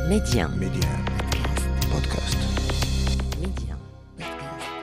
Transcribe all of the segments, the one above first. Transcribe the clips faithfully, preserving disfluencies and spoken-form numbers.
Média. Média. Podcast. Média. Podcast.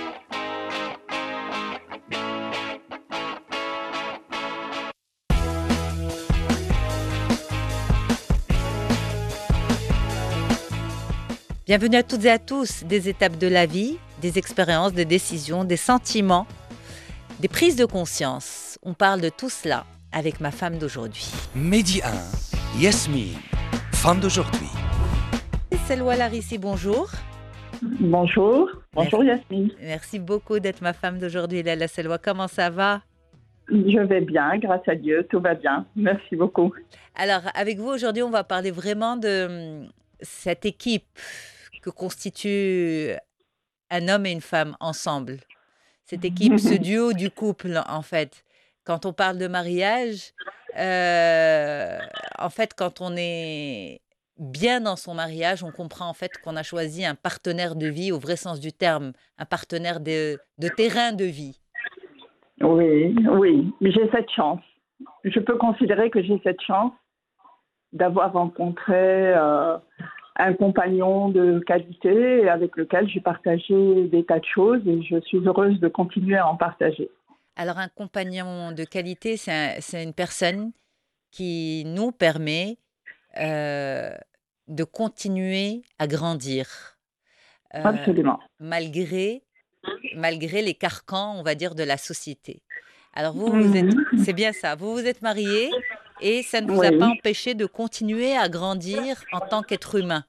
Bienvenue à toutes et à tous, des étapes de la vie, des expériences, des décisions, des sentiments, des prises de conscience. On parle de tout cela avec ma femme d'aujourd'hui. Midi un, Yasmine, femme d'aujourd'hui. Selwa Larissi, bonjour. Bonjour, bonjour Yasmine. Merci beaucoup d'être ma femme d'aujourd'hui, Lala Selwa. Comment ça va? Je vais bien, grâce à Dieu, tout va bien. Merci beaucoup. Alors, avec vous aujourd'hui, on va parler vraiment de hum, cette équipe que constitue un homme et une femme ensemble. Cette équipe, ce duo du couple, en fait. Quand on parle de mariage, euh, en fait, quand on est bien dans son mariage, on comprend en fait qu'on a choisi un partenaire de vie au vrai sens du terme, un partenaire de, de terrain de vie. Oui, oui, mais j'ai cette chance. Je peux considérer que j'ai cette chance d'avoir rencontré euh, un compagnon de qualité avec lequel j'ai partagé des tas de choses et je suis heureuse de continuer à en partager. Alors, un compagnon de qualité, c'est un- c'est une personne qui nous permet euh, de continuer à grandir, euh, Absolument. malgré, malgré les carcans, on va dire, de la société. Alors, vous, vous êtes, c'est bien ça, vous vous êtes mariés et ça ne vous a Oui. pas empêché de continuer à grandir en tant qu'être humain.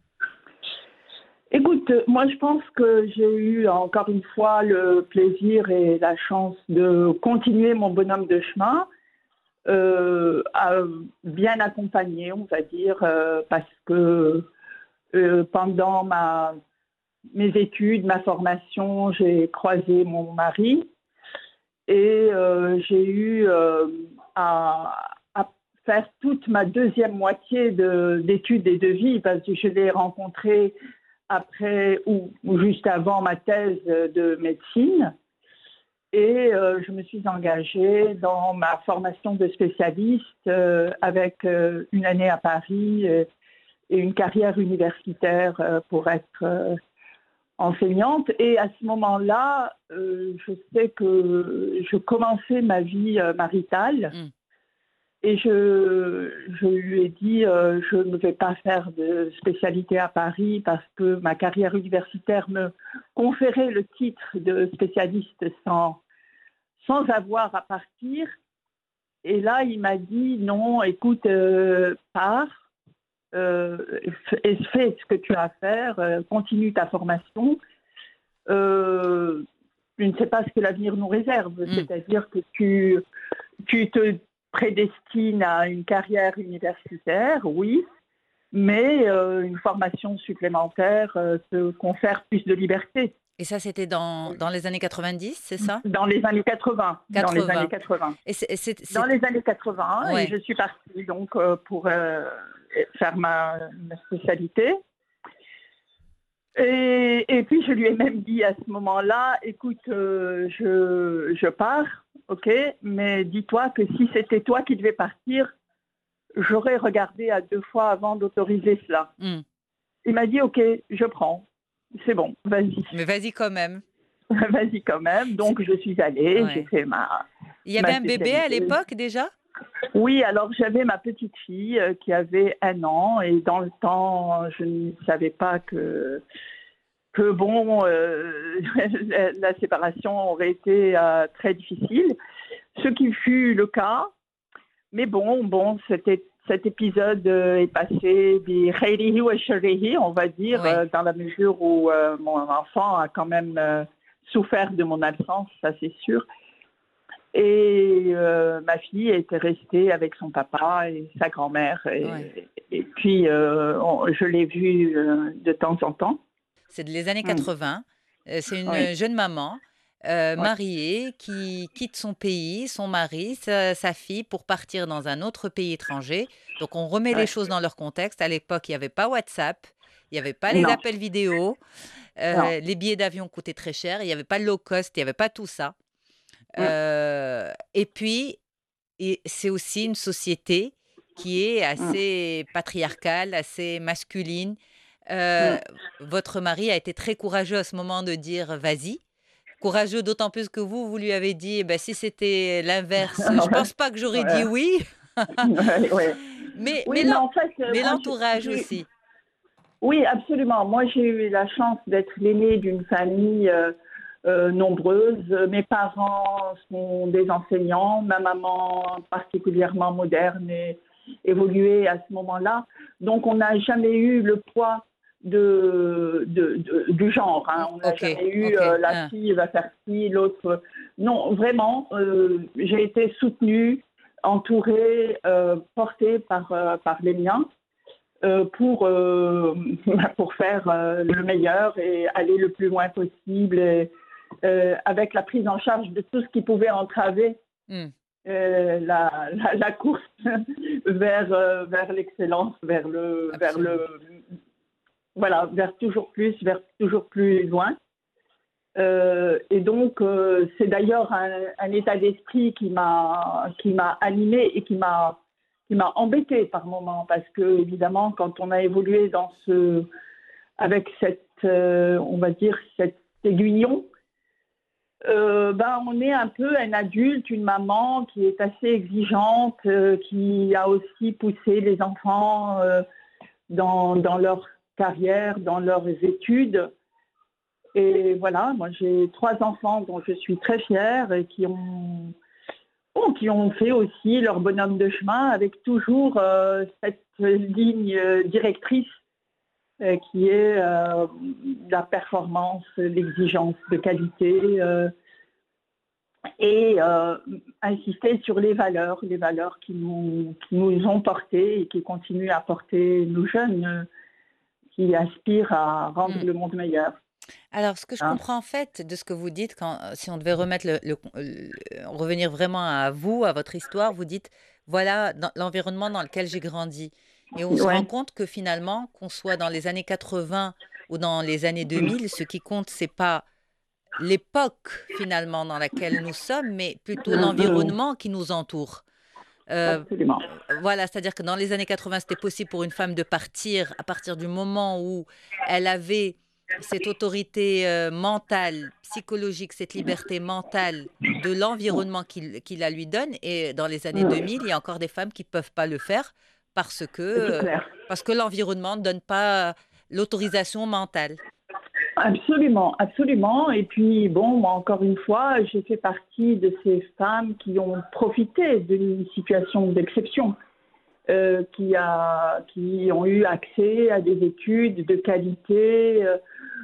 Écoute, moi je pense que j'ai eu encore une fois le plaisir et la chance de continuer mon bonhomme de chemin, euh, à- bien accompagné, on va dire, euh, parce que euh, pendant ma, mes études, ma formation, j'ai croisé mon mari et euh, j'ai eu euh, à, à faire toute ma deuxième moitié de- d'études et de vie parce que je l'ai rencontré après ou, ou juste avant ma thèse de médecine. Et euh, je me suis engagée dans ma formation de spécialiste euh, avec euh, une année à Paris euh, et une carrière universitaire euh, pour être euh, enseignante. Et à ce moment-là, euh, je sais que je commençais ma vie euh, maritale. Mm. Et je, je lui ai dit, euh, je ne vais pas faire de spécialité à Paris parce que ma carrière universitaire me conférait le titre de spécialiste sans, sans avoir à partir. Et là, il m'a dit, non, écoute, euh, pars, euh, fais, fais ce que tu as à faire, euh, continue ta formation. Euh, je ne sais pas ce que l'avenir nous réserve, Mm. c'est-à-dire que tu, tu te prédestine à une carrière universitaire, oui, mais euh, une formation supplémentaire euh, te confère plus de liberté. Et ça, c'était dans, dans les années quatre-vingt-dix, c'est ça? Dans les années quatre-vingts. Dans les quatre-vingts. années quatre-vingts. Et c'est, c'est- c'est- Dans les années quatre-vingts, Ouais. et je suis partie donc euh, pour euh, faire ma, ma spécialité. Et, et puis je lui ai même dit à ce moment-là, écoute, euh, je, je pars, ok, mais dis-toi que si c'était toi qui devais partir, j'aurais regardé à deux fois avant d'autoriser cela. Mm. Il m'a dit, ok, je prends, c'est bon, vas-y, Mais vas-y quand même. vas-y quand même. Donc je suis allée, Ouais. j'ai fait ma... Il y avait ma un bébé à spécialité. l'époque déjà? Oui, alors j'avais ma petite fille euh, qui avait un an et dans le temps, je ne savais pas que, que bon, euh, la, la séparation aurait été euh, très difficile, ce qui fut le cas. Mais bon, bon, c'était, cet épisode euh, est passé des khairihi wa sharrihi, on va dire, Oui. euh, dans la mesure où euh, mon enfant a quand même euh, souffert de mon absence, ça c'est sûr. Et euh, ma fille était restée avec son papa et sa grand-mère. Et, Ouais. et puis, euh, on- je l'ai vue euh, de temps en temps. C'est des années Mm. quatre-vingts. Euh, C'est une Oui. jeune maman euh, Oui. mariée qui quitte son pays, son mari, sa, sa fille pour partir dans un autre pays étranger. Donc on remet les Ouais. choses dans leur contexte. À l'époque, il n'y avait pas WhatsApp, il n'y avait pas les Non. appels vidéo, euh, Non. les billets d'avion coûtaient très cher, il n'y avait pas le low cost, il n'y avait pas tout ça. Mm. Euh, et puis, et c'est aussi une société qui est Mm, assez patriarcale, assez masculine. Euh, mm. Votre mari a été très courageux à ce moment de dire vas-y. Courageux d'autant plus que vous, vous lui avez dit, eh ben, si c'était l'inverse, je pense pas que j'aurais dit Ouais, oui. ouais, ouais. Mais, mais Oui, mais l'en- en fait, euh, mais moi, je- l'entourage j'ai, aussi. oui, absolument. Moi, j'ai eu la chance d'être l'aînée d'une famille euh, euh, nombreuse. Mes parents sont des enseignants, ma maman particulièrement moderne et évoluée à ce moment-là. Donc, on n'a jamais eu le poids de, de- de- du genre, Mm, hein. On n'a Ok, jamais eu ok. euh, la Hein, fille va faire ci, l'autre. Non, vraiment, euh, j'ai été soutenue, entourée, euh, portée par, euh, par les miens euh, pour, euh, pour faire euh, le meilleur et aller le plus loin possible, et, euh, avec la prise en charge de tout ce qui pouvait entraver mm, euh, la, la, la course vers, euh, vers l'excellence, vers le, vers absolument. le, voilà, vers toujours plus, vers toujours plus loin. Euh, et donc, euh, c'est d'ailleurs un, un état d'esprit qui m'a qui m'a animé et qui m'a qui m'a embêté par moments, parce que évidemment, quand on a évolué dans ce avec cette euh, on va dire cet aiguillon, euh, ben on est un peu un adulte, une maman qui est assez exigeante, euh, qui a aussi poussé les enfants euh, dans dans leur carrière, dans leurs études. Et voilà, moi j'ai trois enfants dont je suis très fière et qui ont, bon, qui ont fait aussi leur bonhomme de chemin avec toujours euh, cette ligne euh, directrice euh, qui est euh, la performance, l'exigence de qualité euh, et euh, insister sur les valeurs, les valeurs qui nous, qui nous ont portés et qui continuent à porter nos jeunes euh, qui aspirent à rendre Mm. le monde meilleur, Alors, ce que je hein. comprends en fait de ce que vous dites, quand, euh, si on devait remettre le, le- le- revenir vraiment à vous, à votre histoire, vous dites, voilà dans- l'environnement dans lequel j'ai grandi. Et on se rend Ouais. compte que finalement, qu'on soit dans les années quatre-vingts ou dans les années deux mille, ce qui compte, c'est pas l'époque finalement dans laquelle nous sommes, mais plutôt Mm, mm. l'environnement qui nous entoure. Euh, Absolument. voilà, c'est-à-dire que dans les années quatre-vingts, c'était possible pour une femme de partir à partir du moment où elle avait cette autorité euh, mentale, psychologique, cette liberté mentale de l'environnement qu'il qui la lui donne. Et dans les années Mm. deux mille, il y a encore des femmes qui ne peuvent pas le faire parce que, C'est euh, clair. parce que l'environnement ne donne pas l'autorisation mentale. Absolument, absolument. Et puis, bon, moi, encore une fois, j'ai fait partie de ces femmes qui ont profité d'une situation d'exception, euh, qui, a, qui ont eu accès à des études de qualité, euh,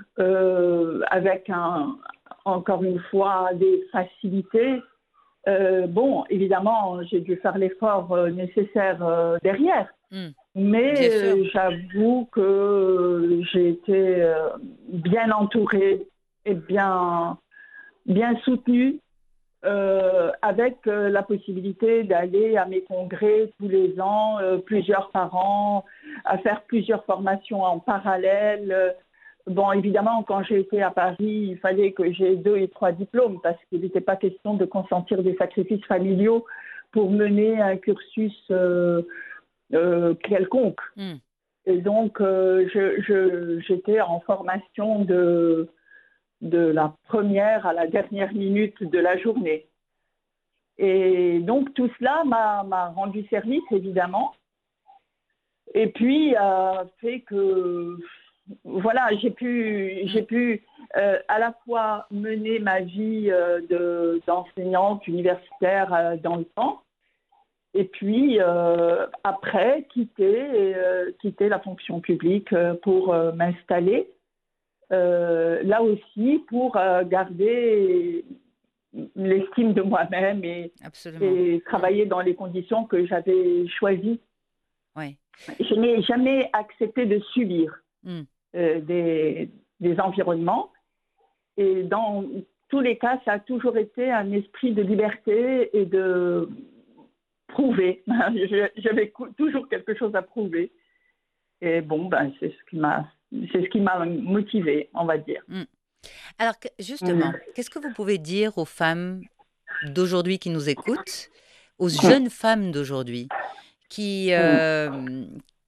euh, avec, un, encore une fois, des facilités. Euh, bon, évidemment, j'ai dû faire l'effort euh, nécessaire euh, derrière. Hmm, bien Mais sûr. euh, j'avoue que j'ai été euh, bien entourée et bien, bien soutenue euh, avec euh, la possibilité d'aller à mes congrès tous les ans, euh, plusieurs par an, à faire plusieurs formations en parallèle. Euh, Bon, évidemment, quand j'ai été à Paris, il fallait que j'ai deux et trois diplômes parce qu'il n'était pas question de consentir des sacrifices familiaux pour mener un cursus euh, euh, quelconque. Hmm, Et donc, euh, je, je, j'étais en formation de, de la première à la dernière minute de la journée. Et donc, tout cela m'a, m'a rendu service, évidemment. Et puis, a fait que, voilà, j'ai pu, hmm, j'ai pu euh, à la fois mener ma vie euh, de, d'enseignante universitaire euh, dans le temps, et puis euh, après quitter, euh, quitter la fonction publique euh, pour euh, m'installer, euh, là aussi pour euh, garder l'estime de moi-même et, absolument. et Hmm, travailler dans les conditions que j'avais choisies. ouais. Je n'ai jamais accepté de subir Hmm, euh, des, des environnements. Et dans tous les cas, ça a toujours été un esprit de liberté et de prouver. J'avais toujours quelque chose à prouver. Et bon, ben, c'est ce qui m'a, c'est ce qui m'a motivée, on va dire. hmm. Alors, que- justement, Mm. qu'est-ce que vous pouvez dire aux femmes d'aujourd'hui qui nous écoutent, aux jeunes femmes d'aujourd'hui, qui, Mm. euh,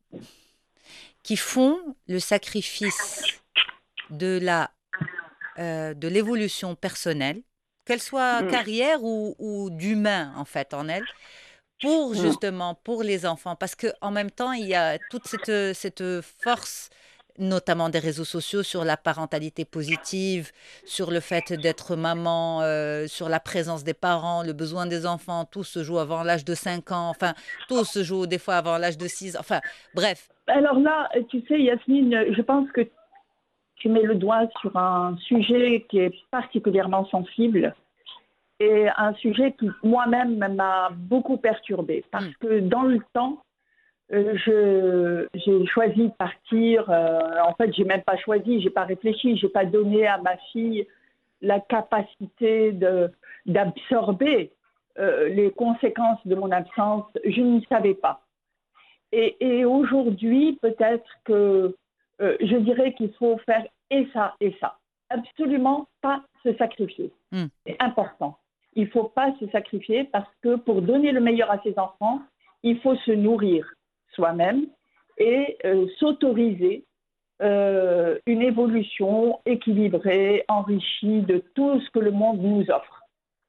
qui font le sacrifice de la, euh, de l'évolution personnelle, qu'elle soit Mm. carrière ou, ou d'humain en fait en elle, pour Mm. justement pour les enfants, parce que en même temps il y a toute cette cette force, notamment des réseaux sociaux, sur la parentalité positive, sur le fait d'être maman, euh, sur la présence des parents, le besoin des enfants, tout se joue avant l'âge de cinq ans, enfin tout se joue des fois avant l'âge de six, enfin bref. Alors là, tu sais, Yasmine, je pense que tu mets le doigt sur un sujet qui est particulièrement sensible et un sujet qui moi-même m'a beaucoup perturbée parce Hmm. que dans le temps, euh, je, j'ai choisi de partir. Euh, en fait, j'ai même pas choisi, j'ai pas réfléchi, j'ai pas donné à ma fille la capacité de, d'absorber euh, les conséquences de mon absence. Je ne savais pas. Et, et aujourd'hui, peut-être que euh, je dirais qu'il faut faire et ça et ça. Absolument pas se sacrifier. Hmm. C'est important. Il ne faut pas se sacrifier parce que pour donner le meilleur à ses enfants, il faut se nourrir soi-même et euh, s'autoriser euh, une évolution équilibrée, enrichie de tout ce que le monde nous offre.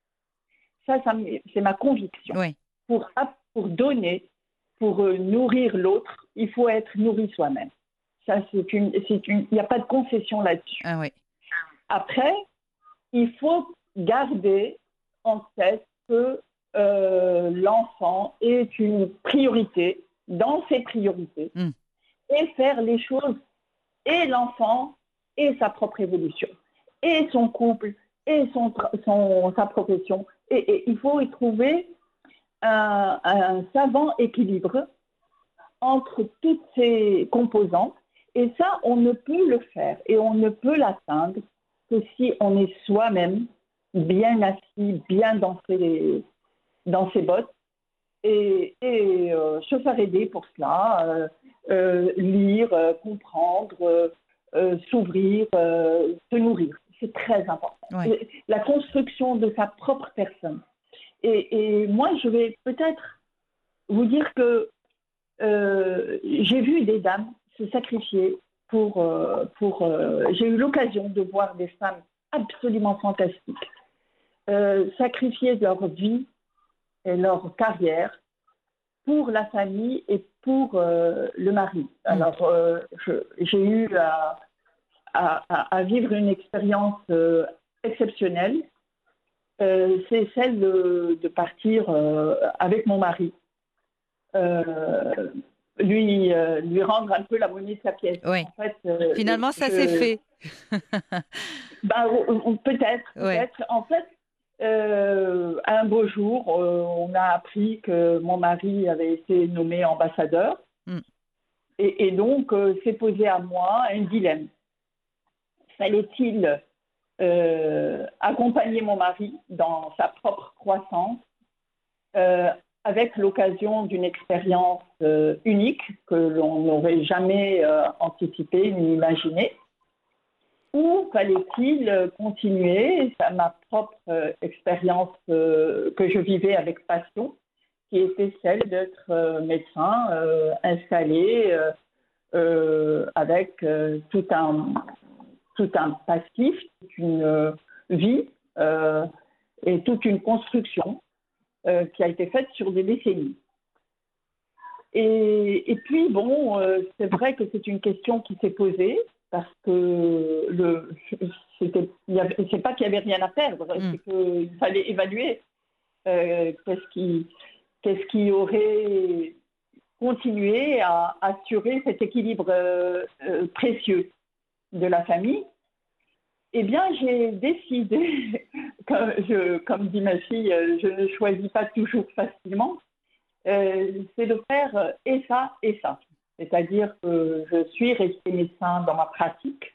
Ça, ça c'est ma conviction. Oui. Pour, pour donner, pour euh, nourrir l'autre, il faut être nourri soi-même. Ça, c'est une, c'est une, il n'y a pas de concession là-dessus. Ah oui. Après, il faut garder en tête que euh, l'enfant est une priorité dans ses priorités Hmm. et faire les choses et l'enfant et sa propre évolution et son couple et son, son, sa profession. Et, et il faut y trouver un, un savant équilibre entre toutes ces composantes. Et ça, on ne peut le faire et on ne peut l'atteindre que si on est soi-même bien assis, bien dans ses, dans ses bottes et, et euh, se faire aider pour cela, euh, euh, lire, euh, comprendre, euh, euh, s'ouvrir, euh, se nourrir. C'est très important. Ouais. La construction de sa propre personne. Et, et moi, je vais peut-être vous dire que euh, j'ai vu des dames se sacrifier pour... Euh, pour euh, j'ai eu l'occasion de voir des femmes absolument fantastiques euh, sacrifier leur vie et leur carrière pour la famille et pour euh, le mari. Alors, euh, je, j'ai eu à, à, à, vivre une expérience euh, exceptionnelle. Euh, c'est celle de, de partir euh, avec mon mari. Euh, lui, euh, lui rendre un peu la monnaie de sa pièce. Oui. En fait, euh, Finalement, ça je, s'est fait. ben, peut-être, Ouais. peut-être. En fait, euh, un beau jour, euh, on a appris que mon mari avait été nommé ambassadeur. Mm. Et, et donc, euh, s'est posé à moi un dilemme. Fallait-il euh, accompagner mon mari dans sa propre croissance euh, avec l'occasion d'une expérience euh, unique que l'on n'aurait jamais euh, anticipée ni imaginée, ou fallait-il continuer ma propre euh, expérience euh, que je vivais avec passion, qui était celle d'être euh, médecin euh, installé euh, euh, avec euh, tout un tout un passif, toute une euh, vie euh, et toute une construction euh, qui a été faite sur des décennies. Et, et puis, bon, euh, c'est vrai que c'est une question qui s'est posée parce que le, c'était, c'est pas qu'il n'y avait rien à perdre, mm. c'est qu'il fallait évaluer euh, qu'est-ce, qui, qu'est-ce qui aurait continué à assurer cet équilibre euh, euh, précieux de la famille. Eh bien, j'ai décidé, comme, je, comme dit ma fille, je ne choisis pas toujours facilement, euh, c'est de faire et ça et ça. C'est-à-dire que je suis restée médecin dans ma pratique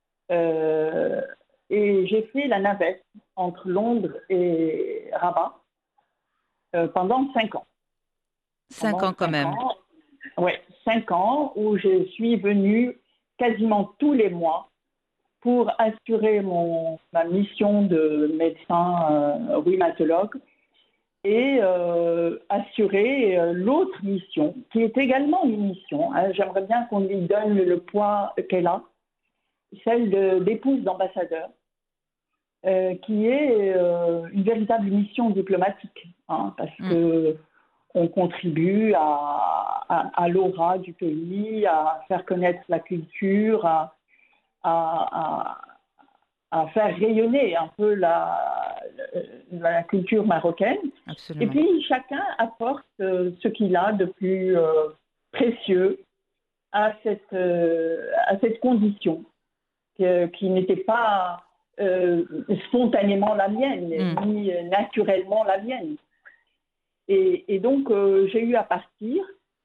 euh, et j'ai fait la navette entre Londres et Rabat euh, pendant cinq ans. Cinq pendant ans quand cinq même. Oui, cinq ans où je suis venue quasiment tous les mois pour assurer mon, ma mission de médecin euh, rhumatologue et euh, assurer euh, l'autre mission, qui est également une mission. Hein. J'aimerais bien qu'on lui donne le poids qu'elle a, celle de- d'épouse d'ambassadeur, euh, qui est euh, une véritable mission diplomatique, hein, parce Mm. que on contribue à, à, à l'aura du pays, à faire connaître la culture, à, à, à, à faire rayonner un peu la, la culture marocaine. Et Absolument. puis chacun apporte euh, ce qu'il a de plus euh, précieux à cette, euh, à cette condition que- qui n'était pas euh, spontanément la mienne, Mm. ni euh, naturellement la mienne. Et, et donc, euh, j'ai eu à partir.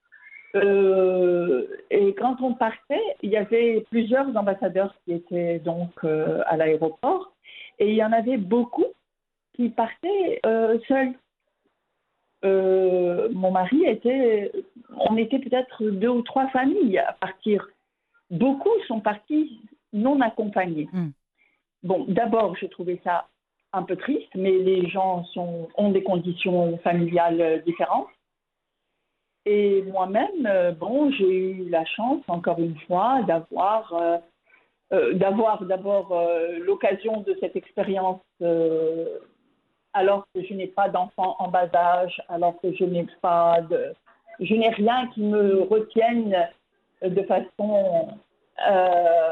Euh, et quand on partait, il y avait plusieurs ambassadeurs qui étaient donc euh, à l'aéroport. Et il y en avait beaucoup qui partaient euh, seuls. Euh, mon mari était, on était peut-être deux ou trois familles à partir. Beaucoup sont partis non accompagnés. Mm. Bon, d'abord, j'ai trouvé ça un peu triste, mais les gens sont, ont des conditions familiales euh, différentes. Et moi-même, euh, bon, j'ai eu la chance, encore une fois, d'avoir euh, euh, d'avoir d'abord euh, l'occasion de cette expérience euh, alors que je n'ai pas d'enfant en bas âge, alors que je n'ai pas de, je n'ai rien qui me retienne de façon euh,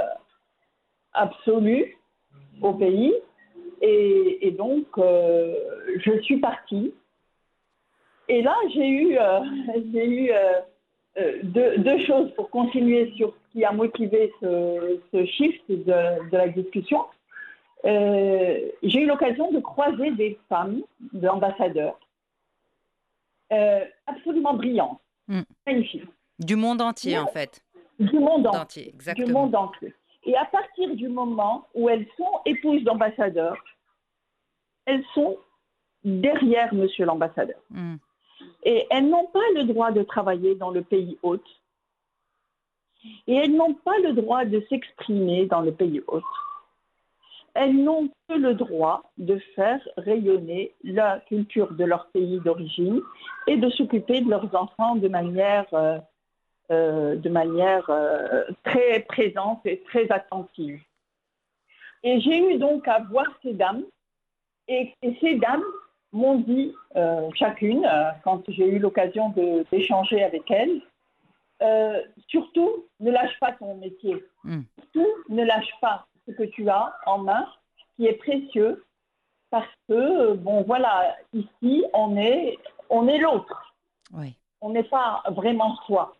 absolue au pays. Et, et donc, euh, je suis partie. Et là, j'ai eu, euh, j'ai eu euh, euh, deux, deux choses pour continuer sur ce qui a motivé ce, ce shift de, de la discussion. Euh, j'ai eu l'occasion de croiser des femmes d'ambassadeurs euh, absolument brillantes, Mm. magnifiques, Du monde entier, mais en fait. du monde Monde entier, entier, du exactement. monde entier. Et à partir du moment où elles sont épouses d'ambassadeurs, elles sont derrière monsieur l'ambassadeur. Mm. Et elles n'ont pas le droit de travailler dans le pays hôte. Et elles n'ont pas le droit de s'exprimer dans le pays hôte. Elles n'ont que le droit de faire rayonner la culture de leur pays d'origine et de s'occuper de leurs enfants de manière, euh, euh, de manière euh, très présente et très attentive. Et j'ai eu donc à voir ces dames, et, et ces dames m'ont dit euh, chacune, euh, quand j'ai eu l'occasion de- d'échanger avec elles, euh, surtout ne lâche pas ton métier. Mm. Surtout ne lâche pas ce que tu as en main, qui est précieux, parce que, bon, voilà, ici, on est, on est l'autre. Oui. On n'est pas vraiment soi.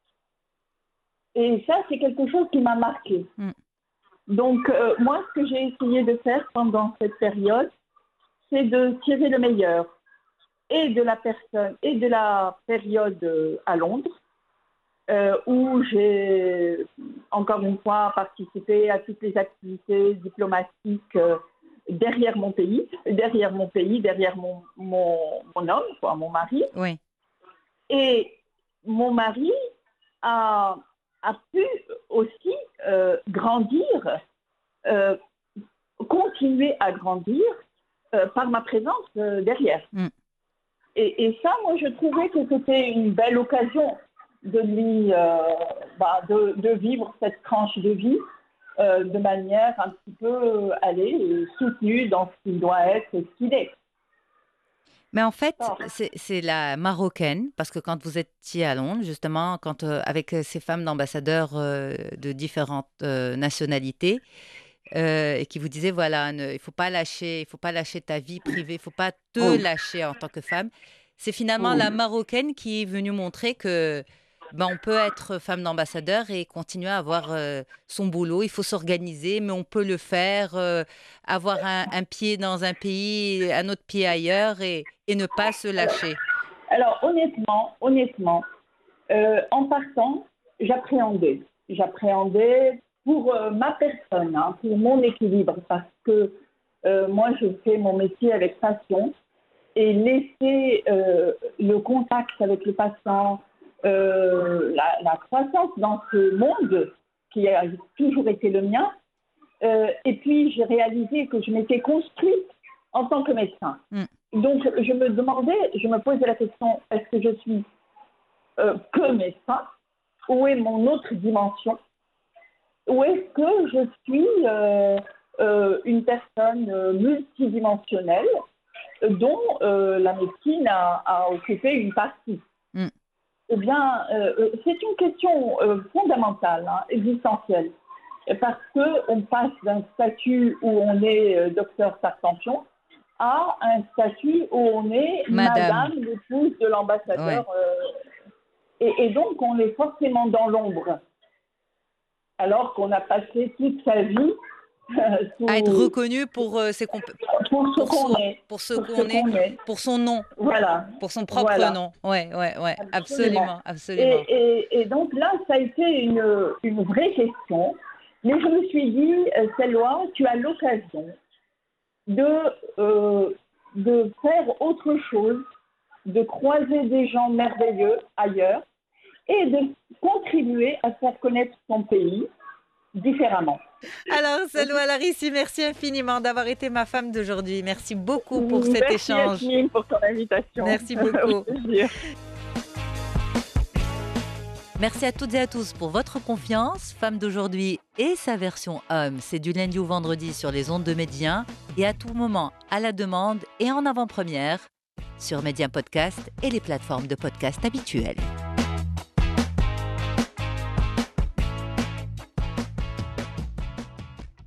Et ça, c'est quelque chose qui m'a marqué. Mm. Donc, euh, moi, ce que j'ai essayé de faire pendant cette période, c'est de tirer le meilleur et de la personne et de la période euh, à Londres, euh, où j'ai encore une fois participé à toutes les activités diplomatiques euh, derrière mon pays, derrière mon pays, derrière mon, mon, mon homme, quoi, mon mari. Oui. Et mon mari a, a pu aussi euh, grandir, euh, continuer à grandir euh, par ma présence euh, derrière. Mm. Et, et ça, moi, je trouvais que c'était une belle occasion de lui, euh, bah, de, de vivre cette tranche de vie euh, de manière un petit peu, euh, allez, euh, soutenue dans ce qu'il doit être et ce qu'il est. Mais en fait, Alors, c'est c'est la marocaine, parce que quand vous étiez à Londres, justement, quand, euh, avec euh, ces femmes d'ambassadeurs euh, de différentes euh, nationalités, euh, et qui vous disaient, voilà, ne- il faut pas lâcher, il faut pas lâcher ta vie privée, il faut pas te oui, lâcher en tant que femme. C'est finalement oui. la marocaine qui est venue montrer que ben, on peut être femme d'ambassadeur et continuer à avoir euh, son boulot. Il faut s'organiser, mais on peut le faire, euh, avoir un, un pied dans un pays, un autre pied ailleurs et, et ne pas se lâcher. Alors, honnêtement, honnêtement, euh, en partant, j'appréhendais. J'appréhendais pour euh, ma personne, hein, pour mon équilibre, parce que euh, moi, je fais mon métier avec passion et laisser euh, le contact avec le patient, euh, la, la croissance dans ce monde qui a toujours été le mien. Euh, et puis, j'ai réalisé que je m'étais construite en tant que médecin. Mm. donc, je me demandais, je me posais la question, est-ce que je suis euh, que médecin? Où est mon autre dimension? Ou est-ce que je suis euh, euh, une personne euh, multidimensionnelle dont euh, la médecine a, a occupé une partie? Mm. Eh bien, euh, c'est une question euh, fondamentale, hein, existentielle, parce qu'on passe d'un statut où on est euh, docteur Tartampion à un statut où on est Madame, madame l'épouse de ouais. l'ambassadeur. euh, et, et donc, on est forcément dans l'ombre, alors qu'on a passé toute sa vie euh, À être sous, reconnu pour euh, ses compé- pour ce pour qu'on son, est. pour ce Pour ce qu'on est, qu'on est. pour son nom, Voilà, pour son propre voilà, nom. Ouais, ouais, ouais, absolument. absolument, absolument. Et, et, et donc là, ça a été une, une vraie question. Mais je me suis dit, euh, Selwa, tu as l'occasion de, euh, de faire autre chose, de croiser des gens merveilleux ailleurs et de contribuer à faire connaître son pays différemment. Alors, Salwa Larissi, merci infiniment d'avoir été ma femme d'aujourd'hui. Merci beaucoup pour cet Merci échange. Yasmine pour ton invitation. Merci beaucoup. Au plaisir. Merci à toutes et à tous pour votre confiance. Femme d'aujourd'hui et sa version homme, c'est du lundi au vendredi sur les ondes de Médien et à tout moment à la demande et en avant-première sur Médien Podcast et les plateformes de podcast habituelles.